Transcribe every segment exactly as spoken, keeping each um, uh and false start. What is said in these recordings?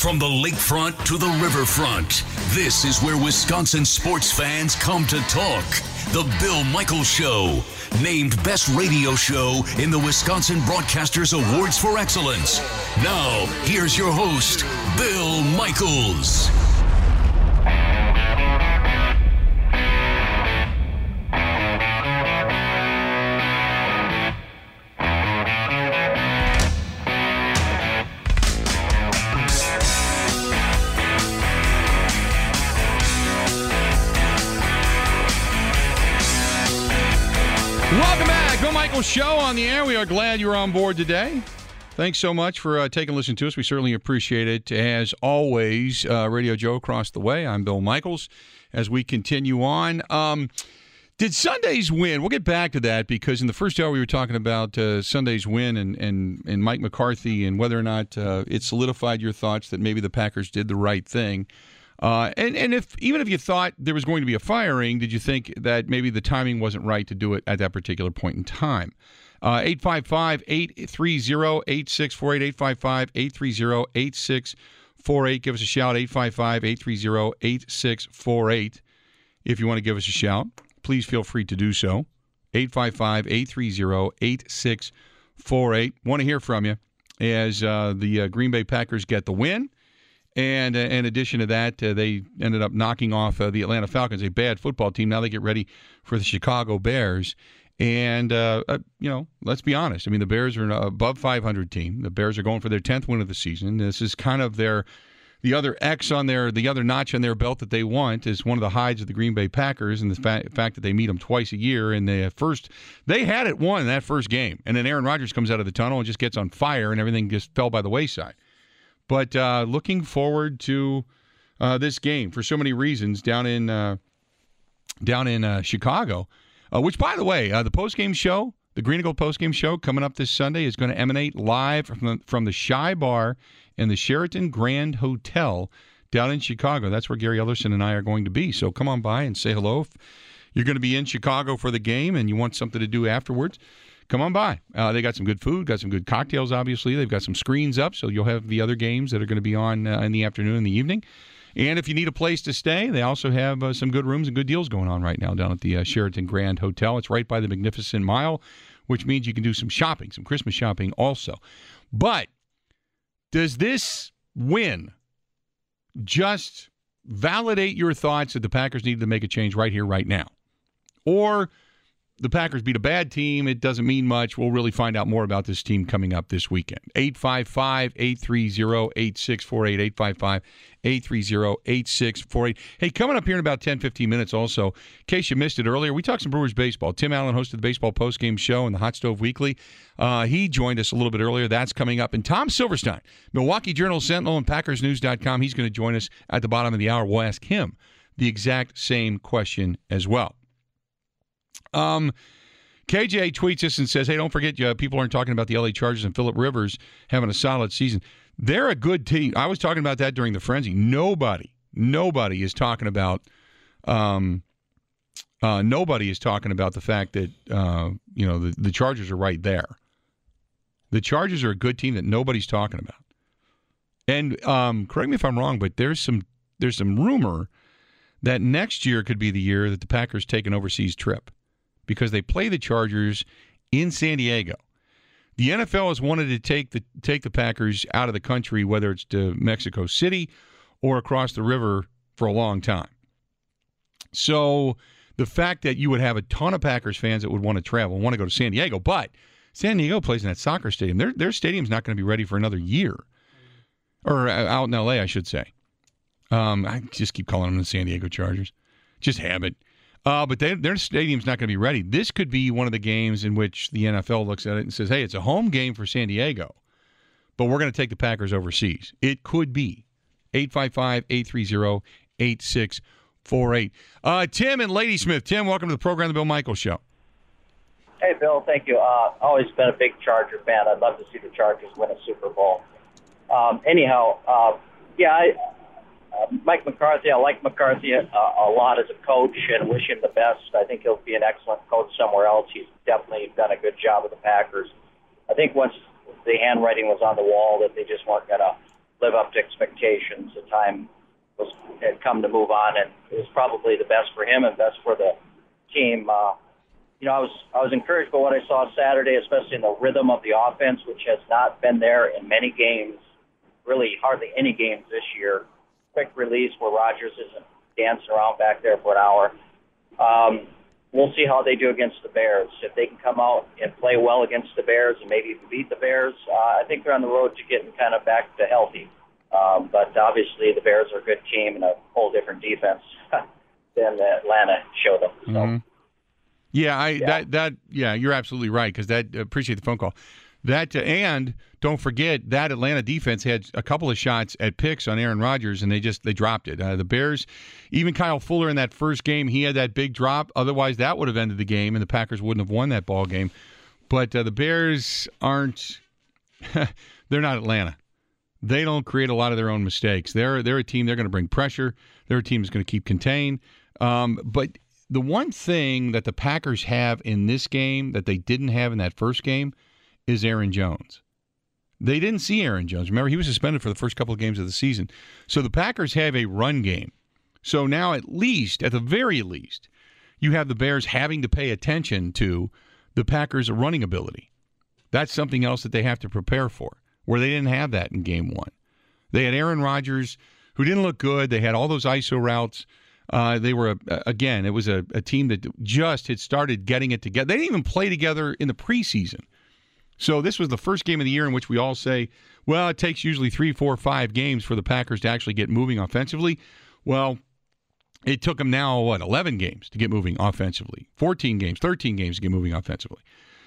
From the lakefront to the riverfront, this is where Wisconsin sports fans come to talk. The Bill Michaels Show, named Best Radio Show in the Wisconsin Broadcasters Awards for Excellence. Now, here's your host, Bill Michaels. Welcome back. Bill Michaels Show on the air. We are glad you're on board today. Thanks so much for uh, taking a listen to us. We certainly appreciate it. As always, uh, Radio Joe across the way. I'm Bill Michaels. As we continue on, um, did Sunday's win? We'll get back to that because in the first hour we were talking about uh, Sunday's win and, and, and Mike McCarthy and whether or not uh, it solidified your thoughts that maybe the Packers did the right thing. Uh, and, and if even if you thought there was going to be a firing, did you think that maybe the timing wasn't right to do it at that particular point in time? Uh, eight five five, eight three zero, eight six four eight, eight five five, eight three zero, eight six four eight. Give us a shout, eight five five, eight three zero, eight six four eight. If you want to give us a shout, please feel free to do so. eight five five, eight three zero, eight six four eight. Want to hear from you as uh, the uh, Green Bay Packers get the win. And uh, in addition to that, uh, they ended up knocking off uh, the Atlanta Falcons, a bad football team. Now they get ready for the Chicago Bears. And, uh, uh, you know, let's be honest. I mean, the Bears are an above five hundred team. The Bears are going for their tenth win of the season. This is kind of their the other X on their, the other notch on their belt that they want is one of the hides of the Green Bay Packers and the fa- fact that they meet them twice a year. And they first, they had it won in that first game. And then Aaron Rodgers comes out of the tunnel and just gets on fire and everything just fell by the wayside. But uh, looking forward to uh, this game for so many reasons down in uh, down in uh, Chicago, uh, which, by the way, uh, the postgame show, the Green and Gold postgame show coming up this Sunday is going to emanate live from the, from the Shy Bar and the Sheraton Grand Hotel down in Chicago. That's where Gary Ellerson and I are going to be. So come on by and say hello. If you're going to be in Chicago for the game and you want something to do afterwards, come on by. Uh, they got some good food, got some good cocktails, obviously. They've got some screens up, so you'll have the other games that are going to be on uh, in the afternoon and the evening. And if you need a place to stay, they also have uh, some good rooms and good deals going on right now down at the uh, Sheraton Grand Hotel. It's right by the Magnificent Mile, which means you can do some shopping, some Christmas shopping also. But does this win just validate your thoughts that the Packers need to make a change right here, right now? Or the Packers beat a bad team, it doesn't mean much. We'll really find out more about this team coming up this weekend. eight five five, eight three zero, eight six four eight, eight five five, eight three zero, eight six four eight. Hey, coming up here in about ten, fifteen minutes also, in case you missed it earlier, we talked some Brewers baseball. Tim Allen hosted the Baseball Postgame Show and the Hot Stove Weekly. Uh, he joined us a little bit earlier. That's coming up. And Tom Silverstein, Milwaukee Journal Sentinel and Packers News dot com, he's going to join us at the bottom of the hour. We'll ask him the exact same question as well. Um, K J tweets us and says, hey, don't forget, uh, people aren't talking about the L A Chargers and Phillip Rivers having a solid season. They're a good team. I was talking about that during the frenzy. Nobody, nobody is talking about um, uh, nobody is talking about the fact that, uh, you know, the, the Chargers are right there. The Chargers are a good team that nobody's talking about. And um, correct me if I'm wrong, but there's some there's some rumor that next year could be the year that the Packers take an overseas trip, because they play the Chargers in San Diego. The N F L has wanted to take the take the Packers out of the country, whether it's to Mexico City or across the river, for a long time. So the fact that you would have a ton of Packers fans that would want to travel and want to go to San Diego, but San Diego plays in that soccer stadium. Their, their stadium's not going to be ready for another year. Or out in L A, I should say. Um, I just keep calling them the San Diego Chargers. Just habit. Uh, but they, their stadium's not going to be ready. This could be one of the games in which the N F L looks at it and says, hey, it's a home game for San Diego, but we're going to take the Packers overseas. It could be. eight five five, eight three zero, eight six four eight. Uh, Tim and Ladysmith. Tim, welcome to the program, The Bill Michaels Show. Hey, Bill, thank you. Uh, always been a big Charger fan. I'd love to see the Chargers win a Super Bowl. Um, anyhow, uh, yeah, I... Uh, Mike McCarthy, I like McCarthy a, a lot as a coach and wish him the best. I think he'll be an excellent coach somewhere else. He's definitely done a good job with the Packers. I think once the handwriting was on the wall that they just weren't going to live up to expectations. The time was had come to move on, and it was probably the best for him and best for the team. Uh, you know, I was I was encouraged by what I saw Saturday, especially in the rhythm of the offense, which has not been there in many games, really hardly any games this year. Quick release where Rodgers isn't dancing around back there for an hour. Um, we'll see how they do against the Bears. If they can come out and play well against the Bears and maybe beat the Bears, uh, I think they're on the road to getting kind of back to healthy. Um, but obviously the Bears are a good team and a whole different defense than Atlanta showed them. So. Mm-hmm. Yeah, I yeah. that that yeah, you're absolutely right because that appreciate the phone call. That uh, and don't forget that Atlanta defense had a couple of shots at picks on Aaron Rodgers and they just they dropped it. Uh, the Bears, even Kyle Fuller in that first game, he had that big drop. Otherwise, that would have ended the game and the Packers wouldn't have won that ball game. But uh, the Bears aren't. They're not Atlanta. They don't create a lot of their own mistakes. They're they're a team. They're going to bring pressure. They're a team that's going to keep contained. Um, but the one thing that the Packers have in this game that they didn't have in that first game is Aaron Jones. They didn't see Aaron Jones. Remember, he was suspended for the first couple of games of the season. So the Packers have a run game. So now at least, at the very least, you have the Bears having to pay attention to the Packers' running ability. That's something else that they have to prepare for, where they didn't have that in game one. They had Aaron Rodgers, who didn't look good. They had all those I S O routes. Uh, they were, a, again, it was a, a team that just had started getting it together. They didn't even play together in the preseason. So this was the first game of the year in which we all say, well, it takes usually three, four, five games for the Packers to actually get moving offensively. Well, it took them now, what, eleven games to get moving offensively, fourteen games, thirteen games to get moving offensively.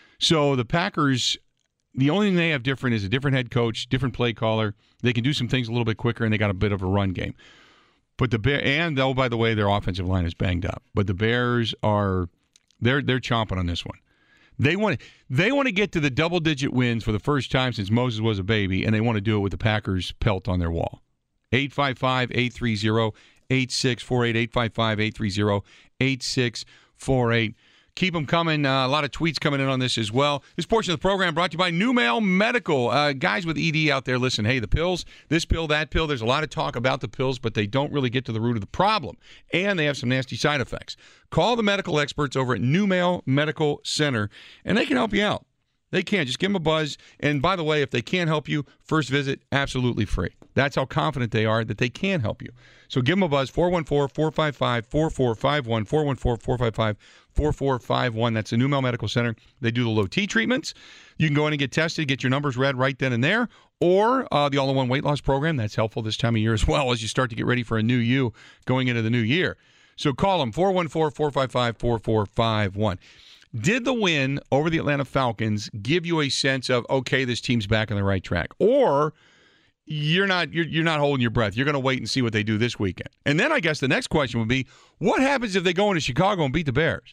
So the Packers, the only thing they have different is a different head coach, different play caller. They can do some things a little bit quicker, and they got a bit of a run game. But the Bear, and oh, by the way, their offensive line is banged up. But the Bears are they're they're chomping on this one. They want they want to get to the double digit wins for the first time since Moses was a baby, and they want to do it with the Packers pelt on their wall. eight five five, eight three zero, eight six four eight, eight five five, eight three zero, eight six four eight. Keep them coming. Uh, a lot of tweets coming in on this as well. This portion of the program brought to you by Numale Medical. Uh, guys with E D out there, listen, hey, the pills, this pill, that pill, there's a lot of talk about the pills, but they don't really get to the root of the problem, and they have some nasty side effects. Call the medical experts over at Numale Medical Center, and they can help you out. They can. Just give them a buzz. And by the way, if they can't help you, first visit, absolutely free. That's how confident they are that they can help you. So give them a buzz, four one four, four five five, four four five one, four one four, four five five, four four five one. That's the Numale Medical Center. They do the low T treatments. You can go in and get tested, get your numbers read right then and there, or uh, the all-in-one weight loss program. That's helpful this time of year as well as you start to get ready for a new you going into the new year. So call them, four one four, four five five, four four five one. Did the win over the Atlanta Falcons give you a sense of, okay, this team's back on the right track? Or you're not you're, you're not holding your breath. You're going to wait and see what they do this weekend. And then I guess the next question would be, what happens if they go into Chicago and beat the Bears?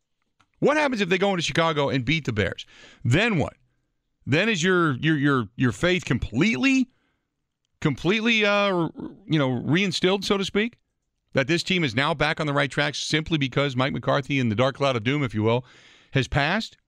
What happens if they go into Chicago and beat the Bears? Then what? Then is your your your your faith completely, completely uh, you know, reinstilled, so to speak? That this team is now back on the right track simply because Mike McCarthy and the dark cloud of doom, if you will, has passed?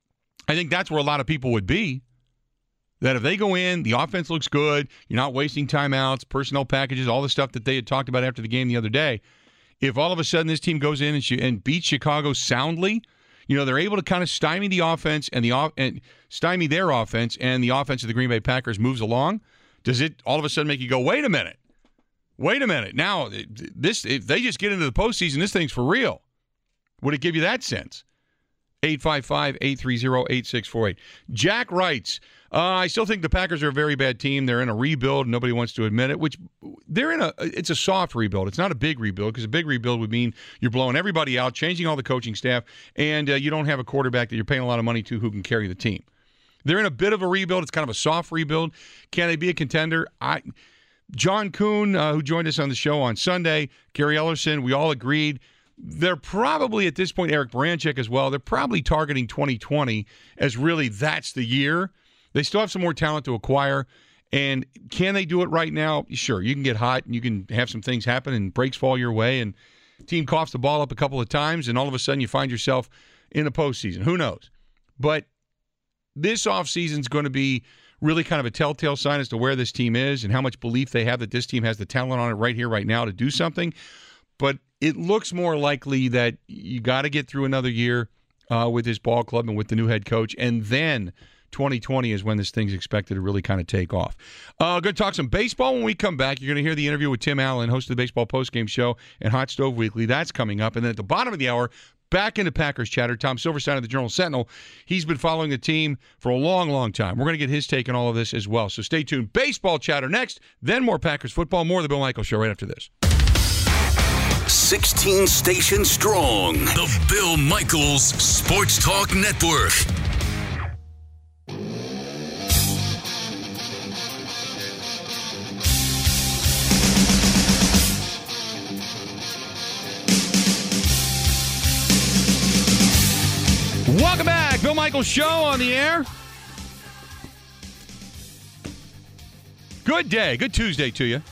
I think that's where a lot of people would be. That if they go in, the offense looks good, you're not wasting timeouts, personnel packages, all the stuff that they had talked about after the game the other day. If all of a sudden this team goes in and, and beats Chicago soundly, you know, they're able to kind of stymie the offense and the off and stymie their offense, and the offense of the Green Bay Packers moves along, does it all of a sudden make you go, wait a minute? Wait a minute. Now, this if they just get into the postseason, this thing's for real. Would it give you that sense? eight five five, eight three zero, eight six four eight. Jack writes, uh, I still think the Packers are a very bad team. They're in a rebuild. Nobody wants to admit it, which they're in a, it's a soft rebuild. It's not a big rebuild because a big rebuild would mean you're blowing everybody out, changing all the coaching staff, and uh, you don't have a quarterback that you're paying a lot of money to who can carry the team. They're in a bit of a rebuild. It's kind of a soft rebuild. Can they be a contender? I... John Kuhn, uh, who joined us on the show on Sunday, Gary Ellerson, we all agreed they're probably, at this point, Eric Baranczyk as well, they're probably targeting twenty twenty as really that's the year. They still have some more talent to acquire, and can they do it right now? Sure, you can get hot, and you can have some things happen, and breaks fall your way, and team coughs the ball up a couple of times, and all of a sudden you find yourself in the postseason. Who knows? But this offseason is going to be really kind of a telltale sign as to where this team is and how much belief they have that this team has the talent on it right here, right now to do something. But it looks more likely that you got to get through another year uh, with this ball club and with the new head coach, and then twenty twenty is when this thing's expected to really kind of take off. Uh, going to talk some baseball when we come back. You're going to hear the interview with Tim Allen, host of the Baseball Postgame Show and Hot Stove Weekly. That's coming up. And then at the bottom of the hour, back into Packers chatter. Tom Silverstein of the Journal-Sentinel. He's been following the team for a long, long time. We're going to get his take on all of this as well. So stay tuned. Baseball chatter next, then more Packers football, more of the Bill Michaels Show right after this. sixteen stations strong. The Bill Michaels Sports Talk Network. Welcome back. Bill Michaels Show on the air. Good day. Good Tuesday to you.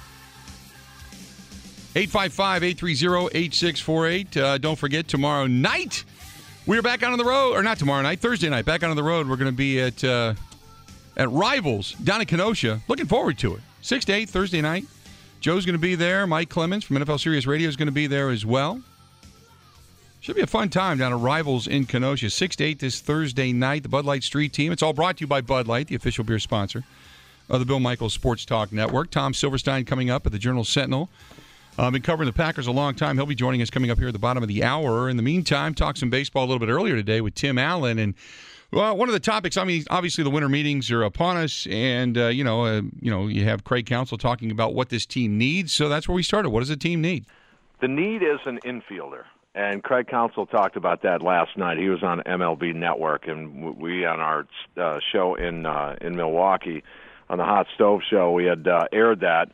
eight five five, eight three zero, eight six four eight. Uh, don't forget, tomorrow night, we're back out on the road. Or not tomorrow night, Thursday night. Back out on the road. We're going to be at uh, at Rivals down in Kenosha. Looking forward to it. six to eight, Thursday night. Joe's going to be there. Mike Clemens from N F L Sirius Radio is going to be there as well. Should be a fun time down at Rivals in Kenosha. six to eight this Thursday night. The Bud Light Street Team. It's all brought to you by Bud Light, the official beer sponsor of the Bill Michaels Sports Talk Network. Tom Silverstein coming up at the Journal-Sentinel. I've uh, been covering the Packers a long time. He'll be joining us coming up here at the bottom of the hour. In the meantime, talk some baseball a little bit earlier today with Tim Allen. And, well, one of the topics, I mean, obviously the winter meetings are upon us. And, uh, you know, uh, you know, you have Craig Counsell talking about what this team needs. So that's where we started. What does the team need? The need is an infielder. And Craig Counsell talked about that last night. He was on M L B Network, and we on our uh, show in uh, in Milwaukee, on the Hot Stove Show, we had uh, aired that.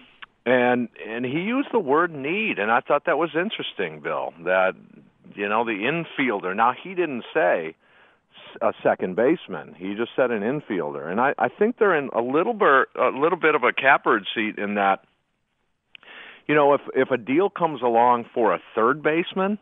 And and he used the word need, and I thought that was interesting, Bill, that, you know, the infielder. Now, he didn't say a second baseman. He just said an infielder. And I, I think they're in a little bit, a little bit of a catbird seat in that, you know, if if a deal comes along for a third baseman,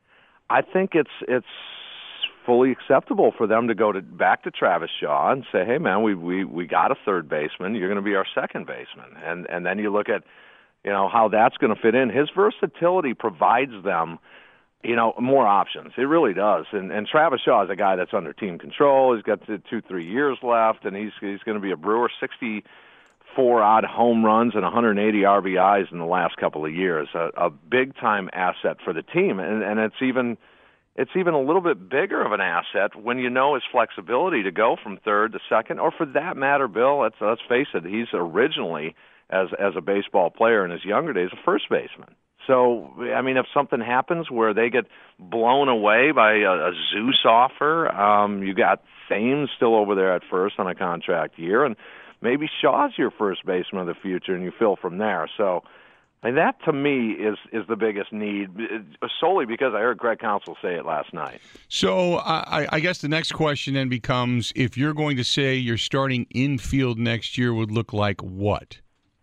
I think it's it's fully acceptable for them to go to back to Travis Shaw and say, hey, man, we we, we got a third baseman. You're going to be our second baseman. And, and then you look at, you know, how that's going to fit in. His versatility provides them, you know, more options. It really does. And, and Travis Shaw is a guy that's under team control. He's got two, three years left, and he's he's going to be a Brewer. sixty-four odd home runs and one hundred eighty R B Is in the last couple of years. A, a big-time asset for the team. And, and it's even it's even a little bit bigger of an asset when you know his flexibility to go from third to second, or for that matter, Bill, let's, let's face it, he's originally, as as a baseball player in his younger days, a first baseman. So, I mean, if something happens where they get blown away by a, a Zeus offer, um, you got Thames still over there at first on a contract year, and maybe Shaw's your first baseman of the future, and you fill from there. So, I mean, that to me is is the biggest need, solely because I heard Craig Counsell say it last night. So, I, I guess the next question then becomes, if you're going to say your starting infield next year would look like what?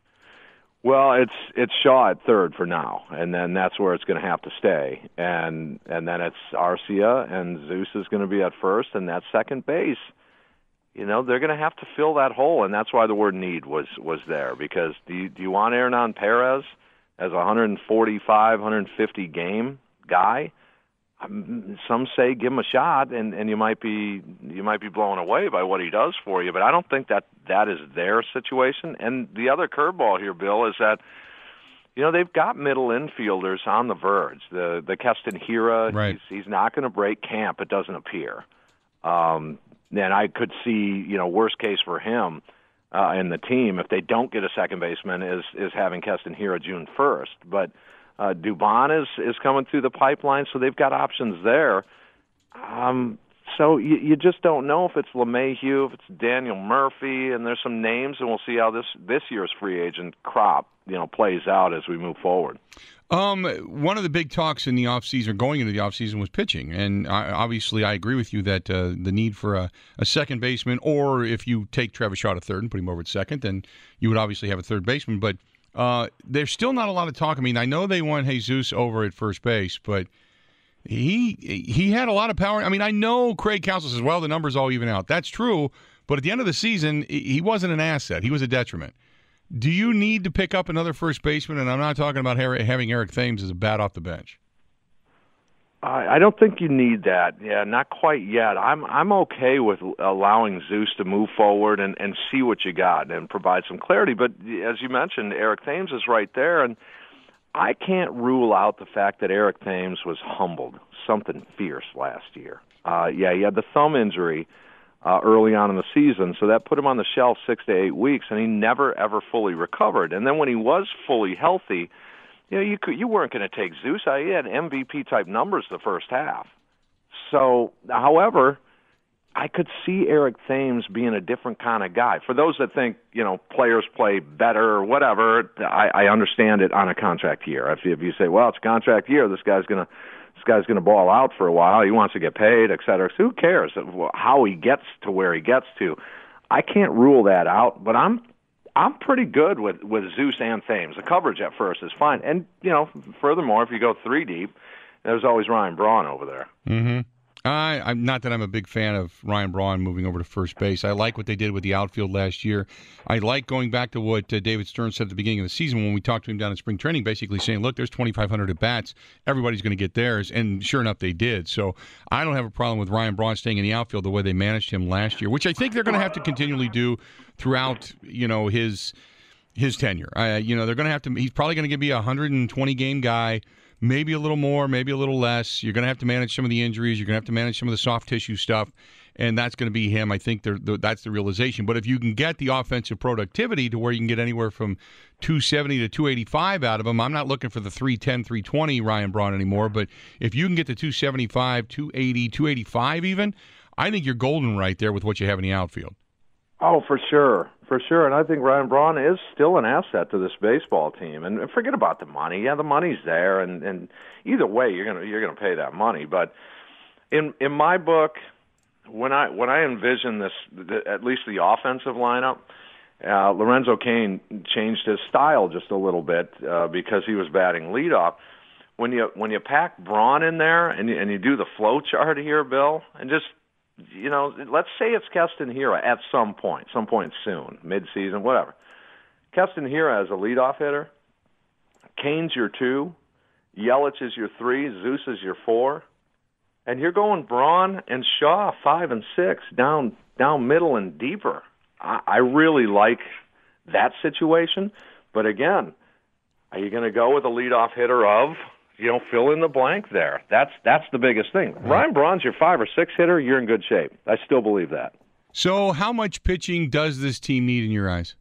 Well, it's it's Shaw at third for now, and then that's where it's going to have to stay. And and then it's Arcia, and Zeus is going to be at first, and that second base, you know, they're going to have to fill that hole, and that's why the word need was, was there. Because do you, do you want Hernan Perez as a one forty-five, one fifty game guy? Um, some say give him a shot, and, and you might be you might be blown away by what he does for you. But I don't think that that is their situation. And the other curveball here, Bill, is that, you know, they've got middle infielders on the verge. The the Keston Hiura, right. he's, he's not going to break camp, it doesn't appear. Um, and I could see, you know, worst case for him uh, and the team, if they don't get a second baseman, is is having Keston Hiura June first. But Uh, Dubon is, is coming through the pipeline, so they've got options there. Um, so you, you just don't know if it's LeMahieu, if it's Daniel Murphy, and there's some names, and we'll see how this, this year's free agent crop, you know, plays out as we move forward. Um, one of the big talks in the offseason, going into the offseason, was pitching. And I, obviously I agree with you that uh, the need for a, a second baseman, or if you take Travis Shaw to third and put him over at second, then you would obviously have a third baseman. But Uh, there's still not a lot of talk. I mean, I know they want Jesus over at first base, but he he had a lot of power. I mean, I know Craig Counsell says, well, the numbers all even out. That's true, But at the end of the season, he wasn't an asset. He was a detriment. Do you need to pick up another first baseman? And I'm not talking about having Eric Thames as a bat off the bench. I don't think you need that. Yeah, not quite yet. I'm I'm okay with allowing Zeus to move forward and, and see what you got and provide some clarity. But as you mentioned, Eric Thames is right there, and I can't rule out the fact that Eric Thames was humbled, something fierce last year. Uh, yeah, he had the thumb injury uh, early on in the season, so that put him on the shelf six to eight weeks, and he never, ever fully recovered. And then when he was fully healthy, you know, you could, you weren't going to take Zeus. He had M V P-type numbers the first half. So, however, I could see Eric Thames being a different kind of guy. For those that think, you know, players play better or whatever, I, I understand it on a contract year. If, if you say, well, it's a contract year, this guy's going to this guy's going to ball out for a while. He wants to get paid, et cetera. So who cares how he gets to where he gets to? I can't rule that out, but I'm I'm pretty good with, with Zeus and Thames. The coverage at first is fine. And, you know, furthermore, if you go three deep, there's always Ryan Braun over there. Mm-hmm. I, I'm not that I'm a big fan of Ryan Braun moving over to first base. I like what they did with the outfield last year. I like going back to what uh, David Stern said at the beginning of the season when we talked to him down in spring training, basically saying, look, there's twenty-five hundred at-bats. Everybody's going to get theirs. And sure enough, they did. So I don't have a problem with Ryan Braun staying in the outfield the way they managed him last year, which I think they're going to have to continually do throughout, you know, his his tenure. Uh, you know, they're going to have to – he's probably going to be a one hundred twenty game guy. Maybe a little more, maybe a little less. You're going to have to manage some of the injuries. You're going to have to manage some of the soft tissue stuff, and that's going to be him. I think the, that's the realization. But if you can get the offensive productivity to where you can get anywhere from two seventy to two eighty-five out of him, I'm not looking for the three ten, three twenty Ryan Braun anymore, but if you can get to two seventy-five, two eighty, two eighty-five even, I think you're golden right there with what you have in the outfield. Oh, for sure. For sure, and I think Ryan Braun is still an asset to this baseball team. And forget about the money. Yeah, the money's there, and, and either way, you're gonna you're gonna pay that money. But in in my book, when I when I envision this, the, at least the offensive lineup, uh, Lorenzo Cain changed his style just a little bit uh, because he was batting leadoff. When you when you pack Braun in there and you, and you do the flow chart here, Bill, and just you know, let's say it's Keston Hiura at some point, some point soon, mid-season, whatever. Keston Hiura as a leadoff hitter, Cain's your two, Yelich is your three, Zeus is your four, and you're going Braun and Shaw five and six down down middle and deeper. I, I really like that situation, but again, are you going to go with a leadoff hitter of? You know, fill in the blank there. That's that's the biggest thing. Ryan Braun's your five or six hitter, you're in good shape. I still believe that. So how much pitching does this team need in your eyes?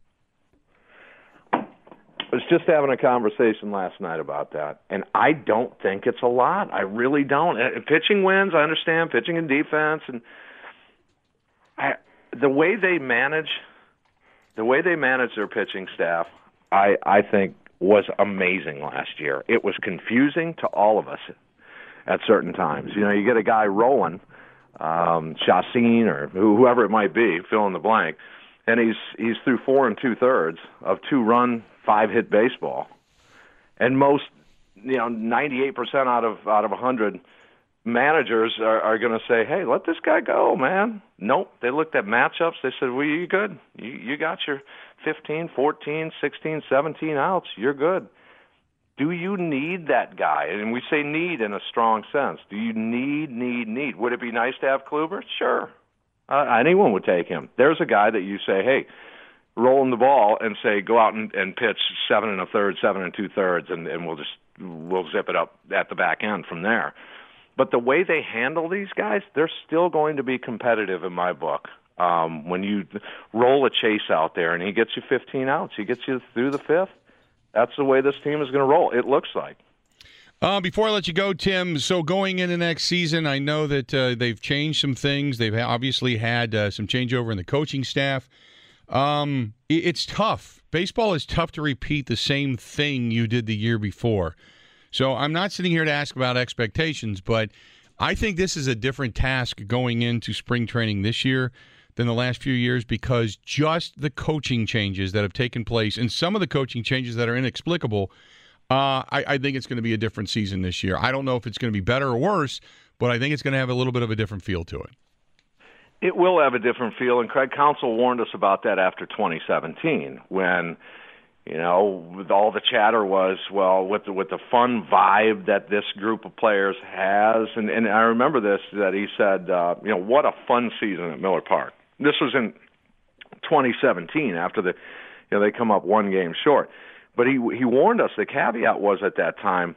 I was just having a conversation last night about that, and I don't think it's a lot. I really don't. And pitching wins, I understand, pitching and defense. and I, The way they manage the way they manage their pitching staff, I, I think, was amazing last year. It was confusing to all of us at certain times. You know, you get a guy rolling, um, Chacin or whoever it might be, fill in the blank, and he's he's through four and two thirds of two-run, five-hit baseball, and most, you know, ninety-eight percent out of out of a hundred managers are, are going to say, "Hey, let this guy go, man." Nope. They looked at matchups. They said, "Well, you good? You you got your fifteen, fourteen, sixteen, seventeen outs, you're good." Do you need that guy? And we say need in a strong sense. Do you need, need, need? Would it be nice to have Kluber? Sure. Uh, anyone would take him. There's a guy that you say, hey, roll him the ball and say, go out and, and pitch seven and a third, seven and two thirds, and, and we'll just we'll zip it up at the back end from there. But the way they handle these guys, they're still going to be competitive in my book. Um, when you roll a Chase out there and he gets you fifteen outs, he gets you through the fifth, that's the way this team is going to roll, it looks like. Uh, before I let you go, Tim, so going into next season, I know that uh, they've changed some things. They've obviously had uh, some changeover in the coaching staff. Um, it, it's tough. Baseball is tough to repeat the same thing you did the year before. So I'm not sitting here to ask about expectations, but I think this is a different task going into spring training this year than the last few years because just the coaching changes that have taken place and some of the coaching changes that are inexplicable, uh, I, I think it's going to be a different season this year. I don't know if it's going to be better or worse, but I think it's going to have a little bit of a different feel to it. It will have a different feel, and Craig Counsell warned us about that after twenty seventeen when, you know, with all the chatter was, well, with the, with the fun vibe that this group of players has, and, and I remember this, that he said, uh, you know, what a fun season at Miller Park. This was in twenty seventeen after the, you know, they come up one game short. But he he warned us, the caveat was at that time,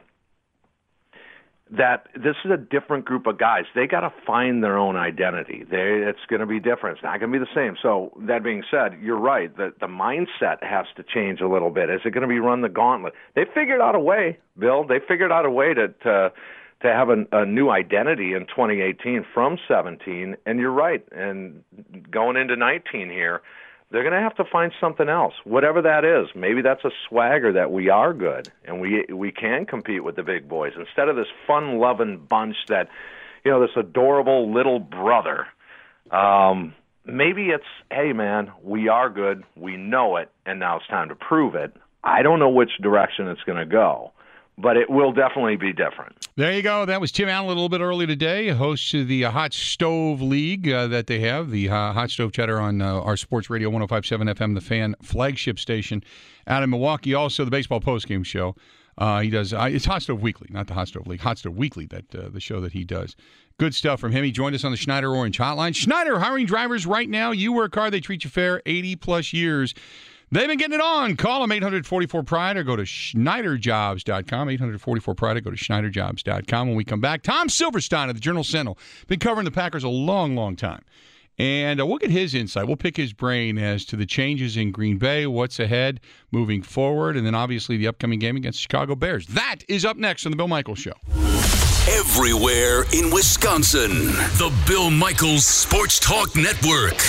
that this is a different group of guys. They got to find their own identity. They, it's going to be different. It's not going to be the same. So that being said, you're right. The, the mindset has to change a little bit. Is it going to be run the gauntlet? They figured out a way, Bill. They figured out a way to to, to have a, a new identity in twenty eighteen from seventeen. And you're right. And going into nineteen here, they're going to have to find something else, whatever that is. Maybe that's a swagger that we are good and we we can compete with the big boys instead of this fun-loving bunch that, you know, this adorable little brother. Um, maybe it's, hey, man, we are good, we know it, and now it's time to prove it. I don't know which direction it's going to go, but it will definitely be different. There you go. That was Tim Allen a little bit early today, host of the uh, Hot Stove League uh, that they have, the uh, Hot Stove Chatter on uh, our Sports Radio one oh five point seven F M, the Fan flagship station out in Milwaukee. Also, the Baseball Postgame Show. Uh, he does. Uh, it's Hot Stove Weekly, not the Hot Stove League. Hot Stove Weekly, that uh, the show that he does. Good stuff from him. He joined us on the Schneider Orange Hotline. Schneider hiring drivers right now. You work hard, they treat you fair. eighty plus years. They've been getting it on. Call them eight hundred forty-four pride or go to Schneider Jobs dot com. eight hundred forty-four pride or go to Schneider Jobs dot com. When we come back, Tom Silverstein of the Journal-Sentinel. Been covering the Packers a long, long time. And uh, we'll get his insight. We'll pick his brain as to the changes in Green Bay, what's ahead moving forward, and then obviously the upcoming game against the Chicago Bears. That is up next on The Bill Michaels Show. Everywhere in Wisconsin, the Bill Michaels Sports Talk Network.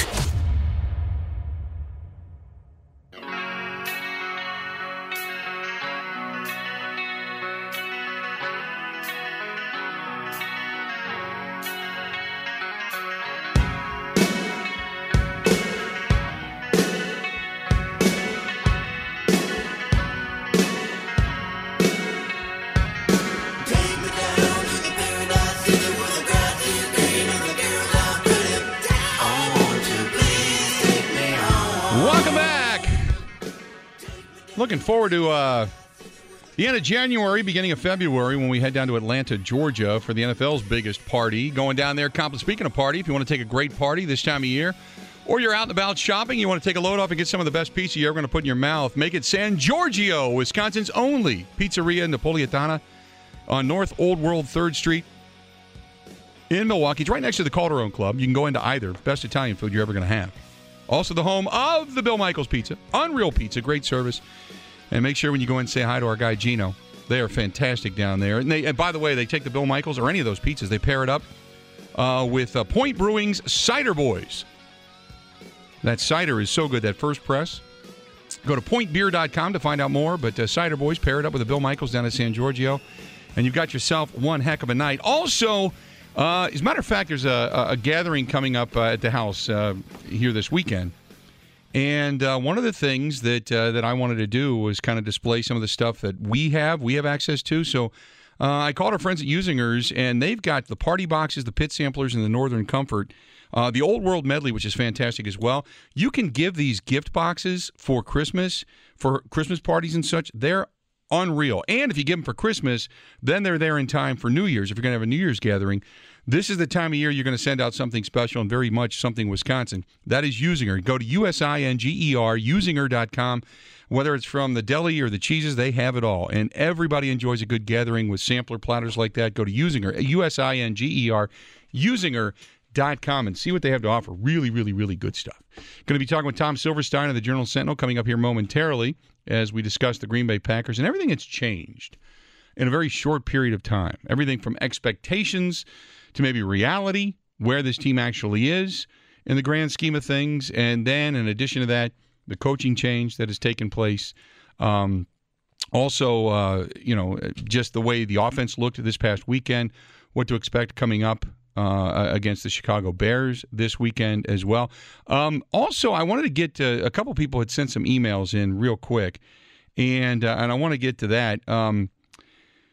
Looking forward to uh, the end of January, beginning of February, when we head down to Atlanta, Georgia, for the N F L's biggest party. Going down there, speaking of party, if you want to take a great party this time of year, or you're out and about shopping, you want to take a load off and get some of the best pizza you're ever going to put in your mouth, make it San Giorgio, Wisconsin's only pizzeria Napolitana on North Old World third Street in Milwaukee. It's right next to the Calderone Club. You can go into either. Best Italian food you're ever going to have. Also the home of the Bill Michaels Pizza. Unreal Pizza. Great service. And make sure when you go in and say hi to our guy Gino. They are fantastic down there. And, they, and by the way, they take the Bill Michaels or any of those pizzas. They pair it up uh, with uh, Point Brewing's Cider Boys. That cider is so good, that first press. Go to point beer dot com to find out more. But uh, Cider Boys, pair it up with the Bill Michaels down at San Giorgio. And you've got yourself one heck of a night. Also, Uh, as a matter of fact, there's a, a gathering coming up uh, at the house uh, here this weekend. And uh, one of the things that uh, that I wanted to do was kind of display some of the stuff that we have, we have access to. So uh, I called our friends at Usingers, and they've got the party boxes, the pit samplers, and the Northern Comfort. Uh, the Old World Medley, which is fantastic as well. You can give these gift boxes for Christmas, for Christmas parties and such. They're unreal. And if you give them for Christmas, then they're there in time for New Year's. If you're going to have a New Year's gathering, this is the time of year you're going to send out something special and very much something Wisconsin. That is Usinger. Go to U S I N G E R, usinger dot com. Whether it's from the deli or the cheeses, they have it all. And everybody enjoys a good gathering with sampler platters like that. Go to Usinger, U S I N G E R, usinger dot com, and see what they have to offer. Really, really, really good stuff. Going to be talking with Tom Silverstein of the Journal-Sentinel coming up here momentarily as we discuss the Green Bay Packers and everything that's changed in a very short period of time. Everything from expectations to maybe reality, where this team actually is in the grand scheme of things. And then, in addition to that, the coaching change that has taken place. Um, also, uh, you know, just the way the offense looked this past weekend, what to expect coming up uh, against the Chicago Bears this weekend as well. Um, also, I wanted to get to, a couple people had sent some emails in real quick, and uh, and I want to get to that. Um,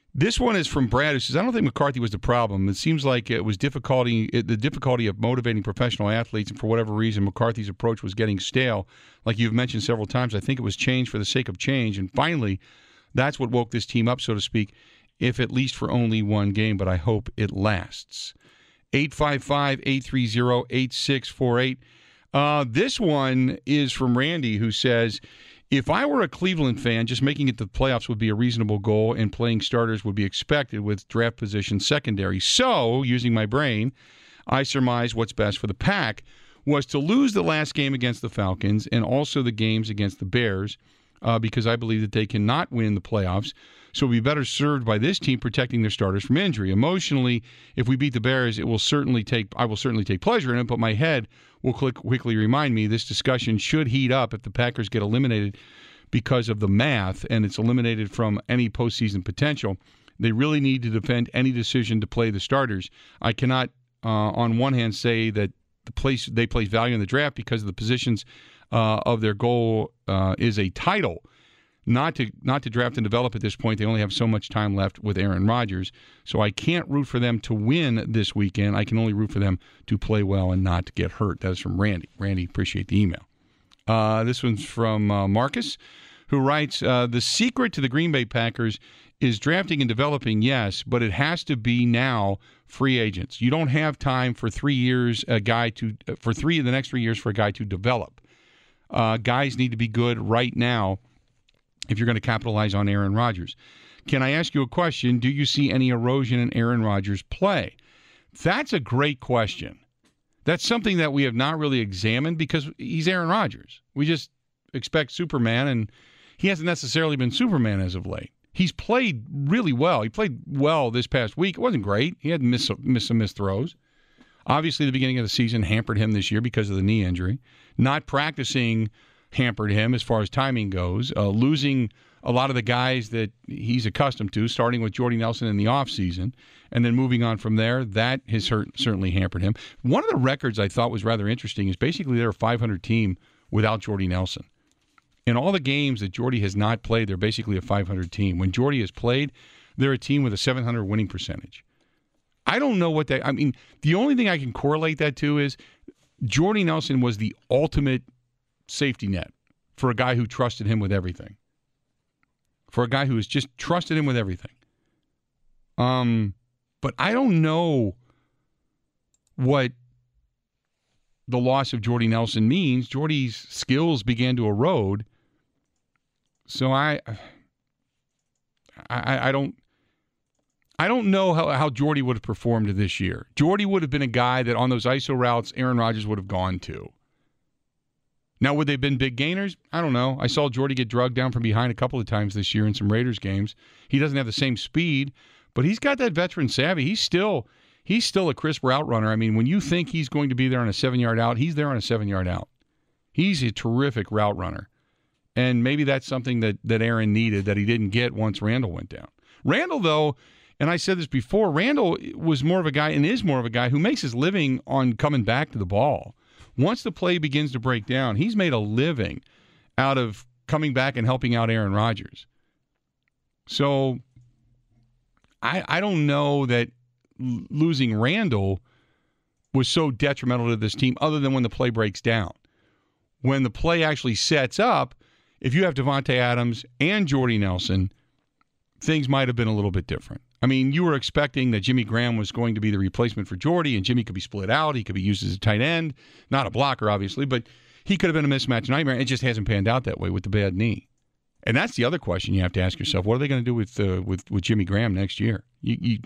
This one is from Brad, who says, I don't think McCarthy was the problem. It seems like it was difficulty, it, the difficulty of motivating professional athletes, and for whatever reason, McCarthy's approach was getting stale. Like you've mentioned several times, I think it was change for the sake of change. And finally, that's what woke this team up, so to speak, if at least for only one game, but I hope it lasts. eight five five, eight three zero, eight six four eight. Uh, this one is from Randy, who says, if I were a Cleveland fan, just making it to the playoffs would be a reasonable goal, and playing starters would be expected with draft position secondary. So, using my brain, I surmise what's best for the Pack was to lose the last game against the Falcons and also the games against the Bears, uh, because I believe that they cannot win the playoffs. So we'll be better served by this team protecting their starters from injury. Emotionally, if we beat the Bears, it will certainly take I will certainly take pleasure in it, but my head will quick, quickly remind me this discussion should heat up if the Packers get eliminated because of the math, and it's eliminated from any postseason potential. They really need to defend any decision to play the starters. I cannot, uh, on one hand, say that the place they place value in the draft because of the positions uh, of their goal uh, is a title. Not to not to draft and develop at this point. They only have so much time left with Aaron Rodgers. So I can't root for them to win this weekend. I can only root for them to play well and not to get hurt. That is from Randy. Randy, appreciate the email. Uh, this one's from uh, Marcus, who writes, uh, the secret to the Green Bay Packers is drafting and developing, yes, but it has to be now free agents. You don't have time for three years a guy to for three of the next three years for a guy to develop. Uh, guys need to be good right now if you're going to capitalize on Aaron Rodgers. Can I ask you a question? Do you see any erosion in Aaron Rodgers' play? That's a great question. That's something that we have not really examined because he's Aaron Rodgers. We just expect Superman, and he hasn't necessarily been Superman as of late. He's played really well. He played well this past week. It wasn't great. He had missed, missed some missed throws. Obviously, the beginning of the season hampered him this year because of the knee injury. Not practicing hampered him as far as timing goes. Uh, losing a lot of the guys that he's accustomed to, starting with Jordy Nelson in the offseason, and then moving on from there, that has hurt, certainly hampered him. One of the records I thought was rather interesting is basically they're a five hundred team without Jordy Nelson. In all the games that Jordy has not played, they're basically a five hundred team. When Jordy has played, they're a team with a seven hundred winning percentage. I don't know what that – I mean, the only thing I can correlate that to is Jordy Nelson was the ultimate – safety net for a guy who trusted him with everything. For a guy who has just trusted him with everything. Um, but I don't know what the loss of Jordy Nelson means. Jordy's skills began to erode. So I I, I don't I don't know how, how Jordy would have performed this year. Jordy would have been a guy that on those I S O routes Aaron Rodgers would have gone to. Now, would they have been big gainers? I don't know. I saw Jordy get drugged down from behind a couple of times this year in some Raiders games. He doesn't have the same speed, but he's got that veteran savvy. He's still he's still a crisp route runner. I mean, when you think he's going to be there on a seven-yard out, he's there on a seven-yard out. He's a terrific route runner. And maybe that's something that, that Aaron needed that he didn't get once Randall went down. Randall, though, and I said this before, Randall was more of a guy and is more of a guy who makes his living on coming back to the ball. Once the play begins to break down, he's made a living out of coming back and helping out Aaron Rodgers. So I I don't know that l- losing Randall was so detrimental to this team other than when the play breaks down. When the play actually sets up, if you have Devontae Adams and Jordy Nelson, things might have been a little bit different. I mean, you were expecting that Jimmy Graham was going to be the replacement for Jordy, and Jimmy could be split out. He could be used as a tight end. Not a blocker, obviously, but he could have been a mismatch nightmare. It just hasn't panned out that way with the bad knee. And that's the other question you have to ask yourself. What are they going to do with uh, with, with Jimmy Graham next year? You, you,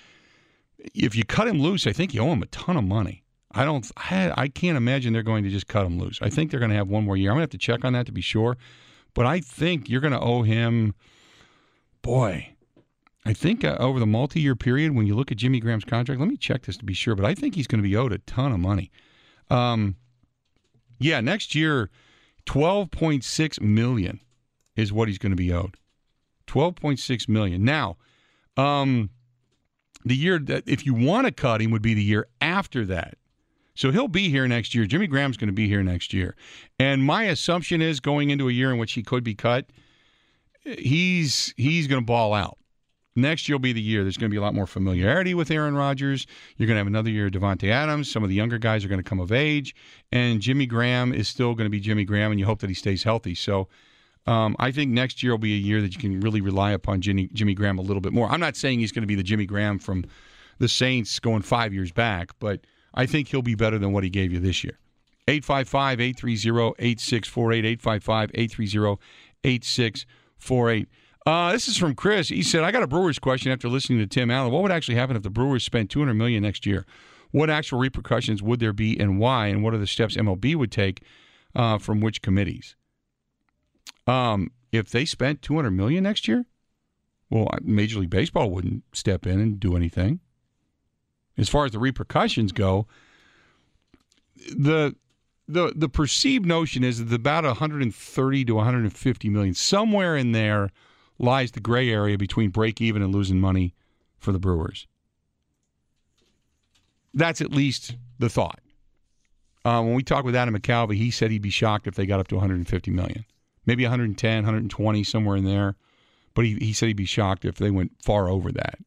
if you cut him loose, I think you owe him a ton of money. I don't. I, I can't imagine they're going to just cut him loose. I think they're going to have one more year. I'm going to have to check on that to be sure. But I think you're going to owe him, boy, I think uh, over the multi-year period, when you look at Jimmy Graham's contract, let me check this to be sure, but I think he's going to be owed a ton of money. Um, yeah, next year, twelve point six million dollars is what he's going to be owed. twelve point six million dollars. Now, um, the year that, if you want to cut him, would be the year after that. So he'll be here next year. Jimmy Graham's going to be here next year. And my assumption is going into a year in which he could be cut, he's he's going to ball out. Next year will be the year. There's going to be a lot more familiarity with Aaron Rodgers. You're going to have another year of Devontae Adams. Some of the younger guys are going to come of age. And Jimmy Graham is still going to be Jimmy Graham, and you hope that he stays healthy. So um, I think next year will be a year that you can really rely upon Jimmy, Jimmy Graham a little bit more. I'm not saying he's going to be the Jimmy Graham from the Saints going five years back, but I think he'll be better than what he gave you this year. eight five five, eight three zero, eight six four eight, eight five five, eight three zero, eight six four eight. Uh, this is from Chris. He said, I got a Brewers question after listening to Tim Allen. What would actually happen if the Brewers spent two hundred million dollars next year? What actual repercussions would there be and why? And what are the steps M L B would take uh, from which committees? Um, if they spent two hundred million dollars next year, well, Major League Baseball wouldn't step in and do anything. As far as the repercussions go, the the the perceived notion is that about one hundred thirty to one hundred fifty million, somewhere in there lies the gray area between break even and losing money for the Brewers. That's at least the thought. Uh, when we talked with Adam McCalvey, he said he'd be shocked if they got up to one hundred fifty million, maybe one hundred ten, one hundred twenty, somewhere in there. But he, he said he'd be shocked if they went far over that.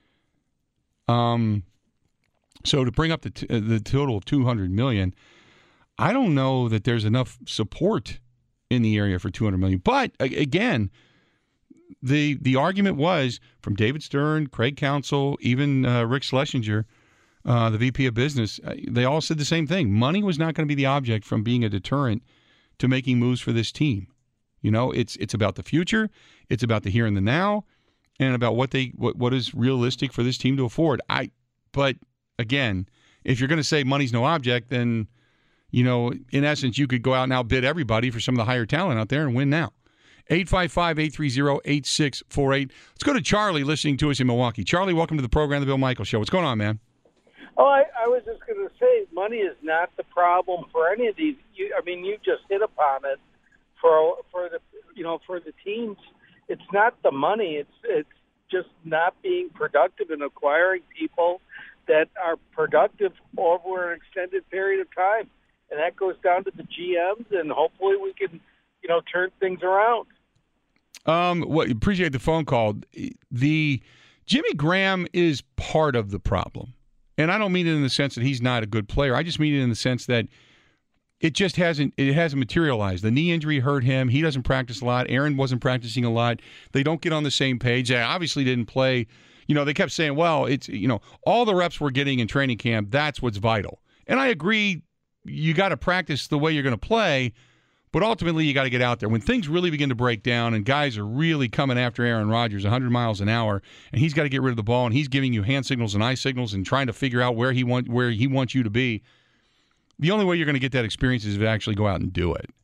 Um, so to bring up the t- the total of two hundred million, I don't know that there's enough support in the area for two hundred million. But again, the the argument was from David Stern, Craig Counsell, even uh, Rick Schlesinger, uh, the V P of Business. Uh, they all said the same thing. Money was not going to be the object from being a deterrent to making moves for this team. You know, it's it's about the future, it's about the here and the now, and about what they what what is realistic for this team to afford. I, but again, if you're going to say money's no object, then you know, in essence, you could go out and outbid everybody for some of the higher talent out there and win now. eight five five, eight three zero, eight six four eight. Let's go to Charlie listening to us in Milwaukee. Charlie, welcome to the program, The Bill Michaels Show. What's going on, man? Oh, I, I was just going to say, money is not the problem for any of these. You, I mean, you just hit upon it. For for the you know for the teams, it's not the money. It's it's just not being productive and acquiring people that are productive over an extended period of time, and that goes down to the G Ms. And hopefully, we can you know turn things around. Um, what appreciate the phone call. The Jimmy Graham is part of the problem, and I don't mean it in the sense that he's not a good player. I just mean it in the sense that it just hasn't it hasn't materialized. The knee injury hurt him. He doesn't practice a lot. Aaron wasn't practicing a lot. They don't get on the same page. They obviously didn't play. You know, they kept saying, well, it's, you know, all the reps we're getting in training camp, that's what's vital. And I agree, you got to practice the way you're going to play, but ultimately you got to get out there. When things really begin to break down and guys are really coming after Aaron Rodgers one hundred miles an hour, and he's got to get rid of the ball, and he's giving you hand signals and eye signals and trying to figure out where he want where he wants you to be, the only way you're going to get that experience is to actually go out and do it.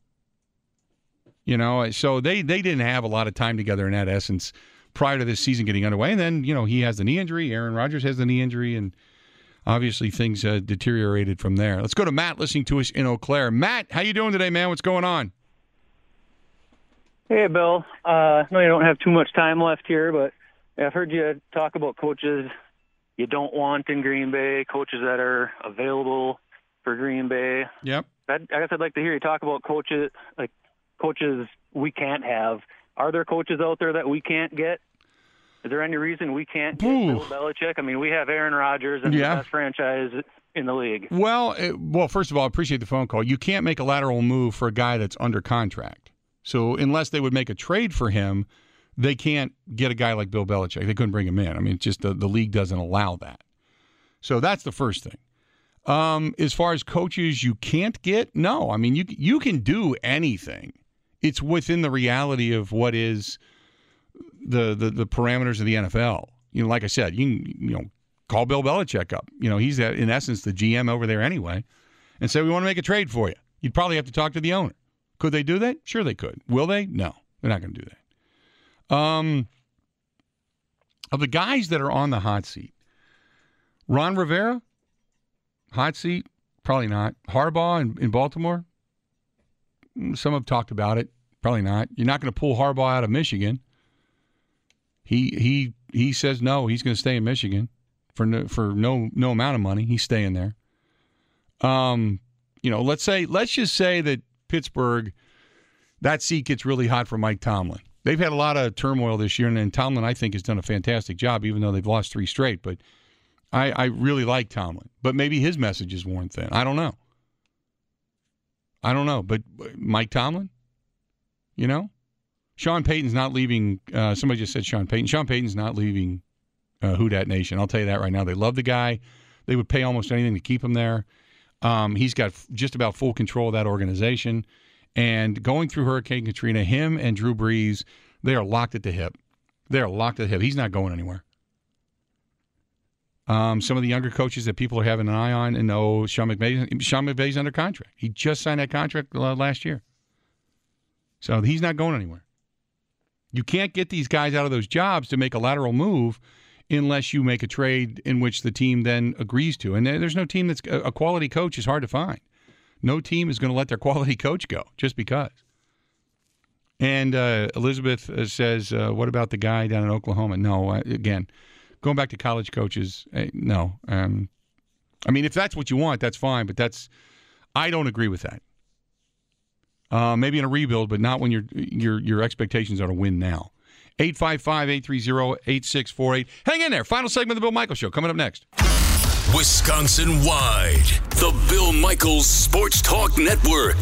You know, so they, they didn't have a lot of time together in that essence prior to this season getting underway. And then, you know, he has the knee injury. Aaron Rodgers has the knee injury. And obviously things uh, deteriorated from there. Let's go to Matt listening to us in Eau Claire. Matt, how you doing today, man? What's going on? Hey, Bill. Uh, I know you don't have too much time left here, but I've heard you talk about coaches you don't want in Green Bay, coaches that are available for Green Bay. Yep. I, I guess I'd like to hear you talk about coaches, like coaches we can't have. Are there coaches out there that we can't get? Is there any reason we can't get Ooh. Bill Belichick? I mean, we have Aaron Rodgers and yeah. the best franchise in the league. Well, it, well, first of all, I appreciate the phone call. You can't make a lateral move for a guy that's under contract. So unless they would make a trade for him, they can't get a guy like Bill Belichick. They couldn't bring him in. I mean, it's just the, the league doesn't allow that. So that's the first thing. Um, as far as coaches you can't get, no. I mean, you you can do anything. It's within the reality of what is the, the the parameters of the N F L. You know, like I said, you can, you know, call Bill Belichick up. You know, he's in essence the G M over there anyway, and say we want to make a trade for you. You'd probably have to talk to the owner. Could they do that? Sure, they could. Will they? No, they're not going to do that. Um, of the guys that are on the hot seat, Ron Rivera. Hot seat? Probably not. Harbaugh in, in Baltimore? Some have talked about it. Probably not. You're not going to pull Harbaugh out of Michigan. He he he says no. He's going to stay in Michigan for no, for no no amount of money. He's staying there. Um, you know, let's say let's just say that Pittsburgh, that seat gets really hot for Mike Tomlin. They've had a lot of turmoil this year, and, and Tomlin, I think, has done a fantastic job, even though they've lost three straight. But I, I really like Tomlin. But maybe his message is worn thin. I don't know. I don't know. But Mike Tomlin, you know? Sean Payton's not leaving. Uh, somebody just said Sean Payton. Sean Payton's not leaving uh, Who Dat Nation. I'll tell you that right now. They love the guy. They would pay almost anything to keep him there. Um, he's got f- just about full control of that organization. And going through Hurricane Katrina, him and Drew Brees, they are locked at the hip. They are locked at the hip. He's not going anywhere. Um, some of the younger coaches that people are having an eye on, and oh, Sean McVay, Sean McVay's under contract. He just signed that contract uh, last year. So he's not going anywhere. You can't get these guys out of those jobs to make a lateral move unless you make a trade in which the team then agrees to. And there's no team that's a quality coach is hard to find. No team is going to let their quality coach go just because. And uh, Elizabeth says, uh, what about the guy down in Oklahoma? No, uh, again, going back to college coaches, uh, no. Um, I mean, if that's what you want, that's fine, but that's I don't agree with that. Uh, maybe in a rebuild, but not when your your your expectations are to win now. eight five five, eight three zero, eight six four eight. Hang in there. Final segment of the Bill Michaels Show coming up next. Wisconsin-wide, the Bill Michaels Sports Talk Network.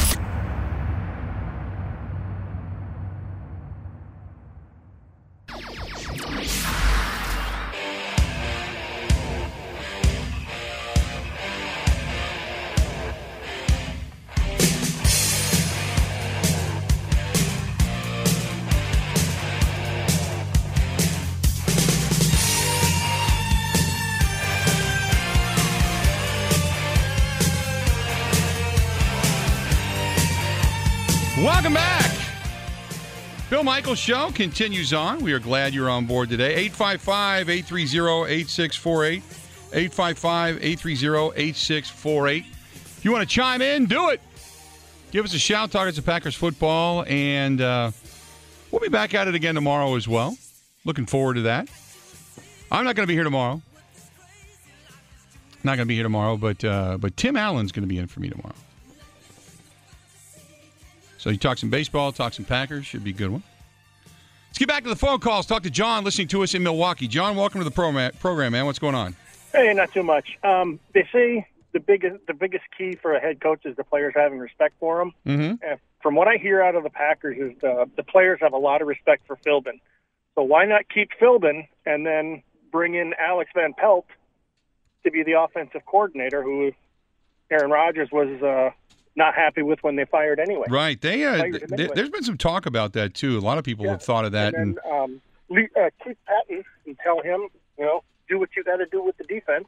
Welcome back. Bill Michaels Show continues on. We are glad you're on board today. eight five five, eight three zero, eight six four eight. eight five five, eight three zero, eight six four eight. If you want to chime in, do it. Give us a shout. Talk to Packers football. And uh, we'll be back at it again tomorrow as well. Looking forward to that. I'm not going to be here tomorrow. Not going to be here tomorrow, but uh, but Tim Allen's going to be in for me tomorrow. So you talk some baseball, talk some Packers. Should be a good one. Let's get back to the phone calls. Talk to John listening to us in Milwaukee. John, welcome to the program, program man. What's going on? Hey, not too much. Um, they say the biggest the biggest key for a head coach is the players having respect for him. Mm-hmm. And from what I hear out of the Packers is the, the players have a lot of respect for Philbin. So why not keep Philbin and then bring in Alex Van Pelt to be the offensive coordinator, who Aaron Rodgers was uh, – not happy with when they fired anyway. Right. They uh, anyway. th- There's been some talk about that, too. A lot of people yeah. have thought of that. And then and, um, uh, keep Patton and tell him, you know, do what you got to do with the defense,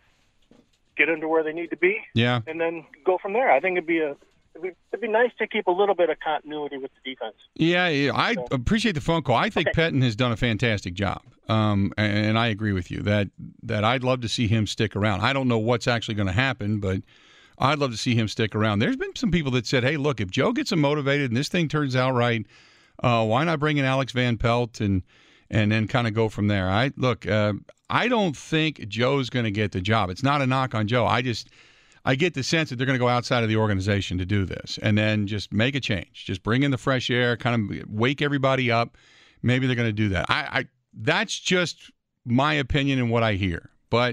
get them to where they need to be, yeah, and then go from there. I think it'd be a it'd be, it'd be nice to keep a little bit of continuity with the defense. Yeah, yeah I so. appreciate the phone call. I think okay. Patton has done a fantastic job, um, and, and I agree with you that that I'd love to see him stick around. I don't know what's actually going to happen, but I'd love to see him stick around. There's been some people that said, hey, look, if Joe gets him motivated and this thing turns out right, uh, why not bring in Alex Van Pelt and and then kind of go from there? I Look, uh, I don't think Joe's going to get the job. It's not a knock on Joe. I just I get the sense that they're going to go outside of the organization to do this and then just make a change. Just bring in the fresh air, kind of wake everybody up. Maybe they're going to do that. I, I That's just my opinion and what I hear. But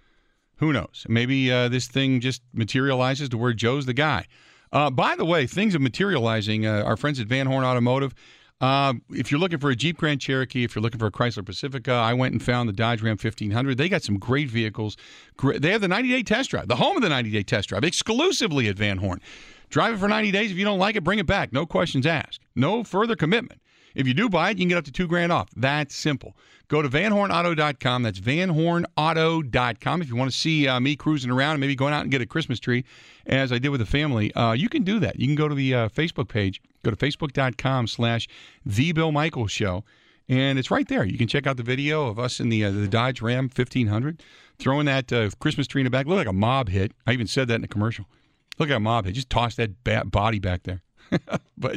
who knows? Maybe uh, this thing just materializes to where Joe's the guy. Uh, by the way, things are materializing. Uh, our friends at Van Horn Automotive, uh, if you're looking for a Jeep Grand Cherokee, if you're looking for a Chrysler Pacifica, I went and found the Dodge Ram fifteen hundred. They got some great vehicles. Great. They have the ninety-day test drive, the home of the ninety-day test drive, exclusively at Van Horn. Drive it for ninety days. If you don't like it, bring it back. No questions asked. No further commitment. If you do buy it, you can get up to two grand off. That's simple. Go to van horn auto dot com. That's van horn auto dot com. If you want to see uh, me cruising around and maybe going out and get a Christmas tree, as I did with the family, uh, you can do that. You can go to the uh, Facebook page. Go to facebook dot com slash The Bill Michaels Show, and it's right there. You can check out the video of us in the uh, the Dodge Ram fifteen hundred, throwing that uh, Christmas tree in the back. Look like a mob hit. I even said that in the commercial. Look at a mob hit. Just toss that ba- body back there. but...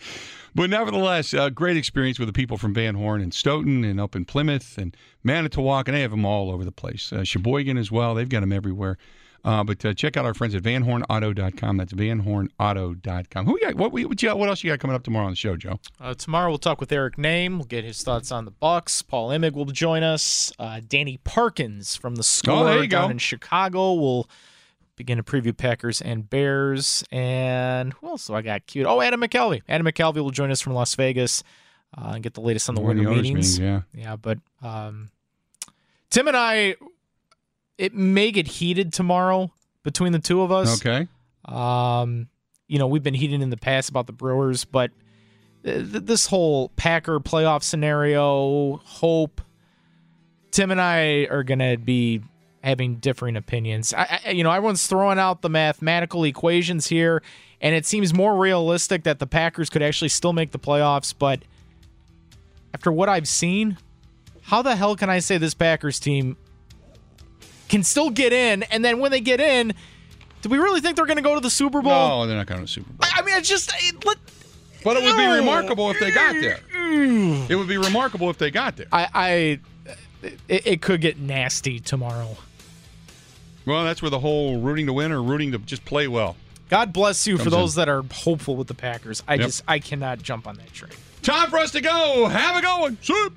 But nevertheless, uh, great experience with the people from Van Horn and Stoughton and up in Plymouth and Manitowoc, and they have them all over the place. Uh, Sheboygan as well. They've got them everywhere. Uh, but uh, check out our friends at van horn auto dot com. That's van horn auto dot com. Who we got? What, we, what, you got, what else you got coming up tomorrow on the show, Joe? Uh, tomorrow we'll talk with Eric Name. We'll get his thoughts on the Bucks. Paul Emig will join us. Uh, Danny Parkins from the Score oh, down go. in Chicago will begin to preview Packers and Bears. And who else do I got queued? Oh, Adam McKelvey. Adam McKelvey will join us from Las Vegas uh, and get the latest on the winter meetings. meetings. Yeah, yeah. But um, Tim and I, it may get heated tomorrow between the two of us. Okay. Um, you know, we've been heated in the past about the Brewers, but th- this whole Packer playoff scenario, hope, Tim and I are going to be having differing opinions. I, I, you know, everyone's throwing out the mathematical equations here, and it seems more realistic that the Packers could actually still make the playoffs, but after what I've seen, how the hell can I say this Packers team can still get in, and then when they get in, do we really think they're going to go to the Super Bowl? No, they're not going to the Super Bowl. I, I mean, it's just... It, let, but it would be remarkable if they got there. It would be remarkable if they got there. I... I it, it could get nasty tomorrow. Well, that's where the whole rooting to win or rooting to just play well. God bless you for Comes those in. that are hopeful with the Packers. I Yep. just... I cannot jump on that train. Time for us to go. Have a good one. Soup.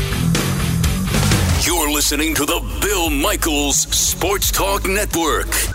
You're listening to the Bill Michaels Sports Talk Network.